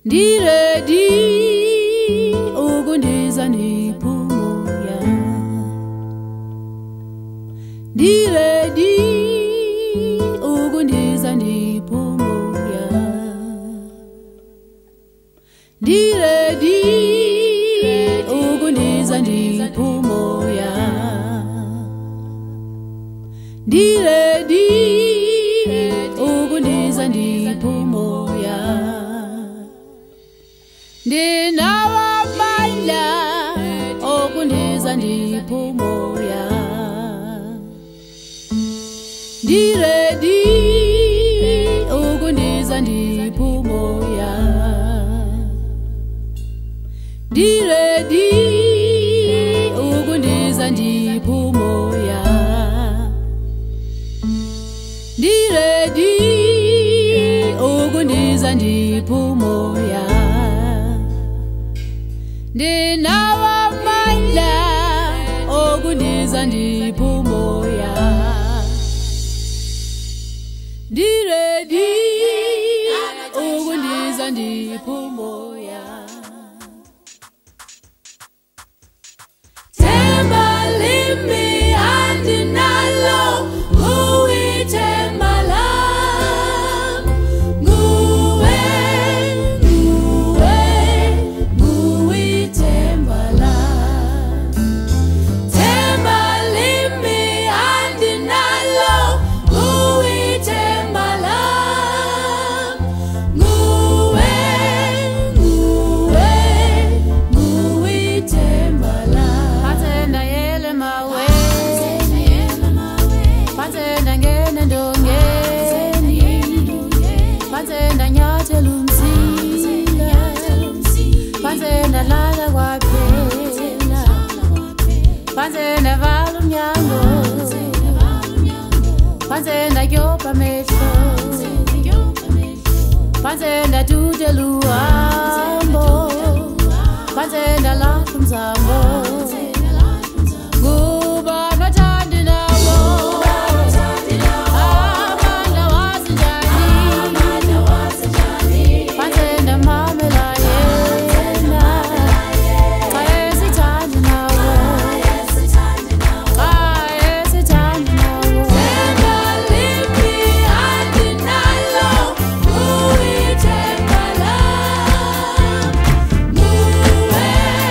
Ndiredi ukundiza ndiphumoya. Ndiredi ukundiza ndiphumoya. Ndiredi ukundiza ndiphumoya. Ndiredi ukundiza ndiphumoya. Ndinawamandla okundiza ndiphumoya. Ndiredi ukundiza ndiphumoya. Ndiredi ukundiza ndiphumoya. Ndiredi ukundiza ndiphumoya. Ndinawamandla okundiza ndiphumoya. Ndiredi ukundiza ndiphumoya. Themba limi andinalo uyithemba lami. Nguwe, nguwe, nguyithemba lami. Themba limi andinalo uyithemba lami. Nguwe, nguwe, nguyithemba lami. Pathenda yele mawe, pathenda ngene ndongeni, pathenda nyathela umsila, pathenda lala kwaphela, pathenda vala umnyango, pathenda kyopha amehlo, pathenda dudela uhambo, pathenda lahla umzambo. Kuba nothandi nawo, amandla wazinjani, pathenda mamela yena, xa esithandi nawo, xa esithandi nawo. Themba limi andinalo uyithemba lami. Nguwe,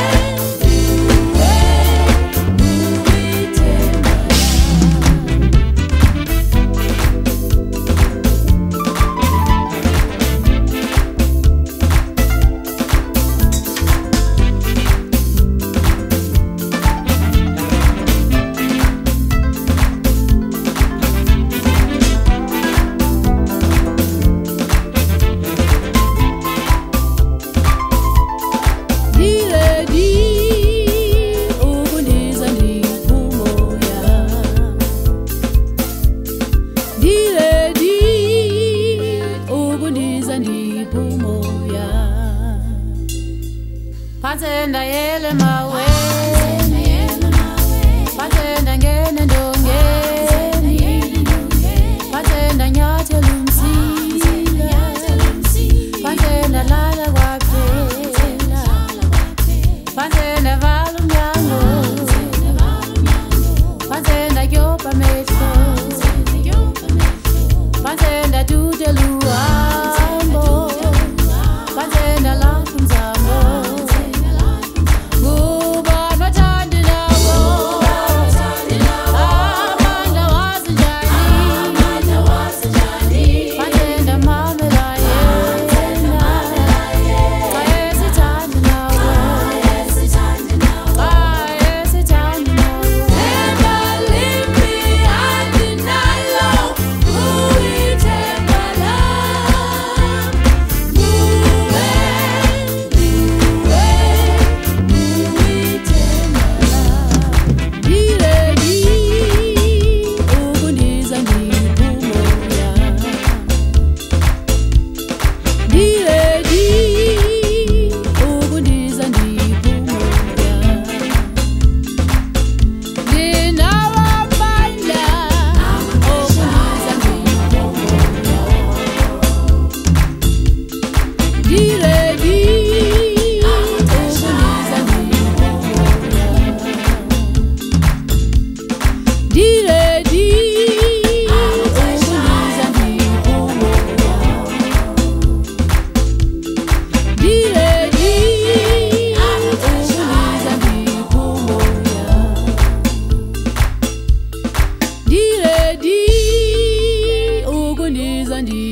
ndiredi ukundiza ndiphumoya. Ndiredi ukundiza ndiphumoya. Pathenda yele mawe, pathenda ngene ndongeni, pathenda nyathela umsila, pathenda lala kwaphela, pathenda vala umnyango, pathenda kyopha amehlo, pathenda dudela uhambo, pathenda lahla umzambo. Kuba Gandhi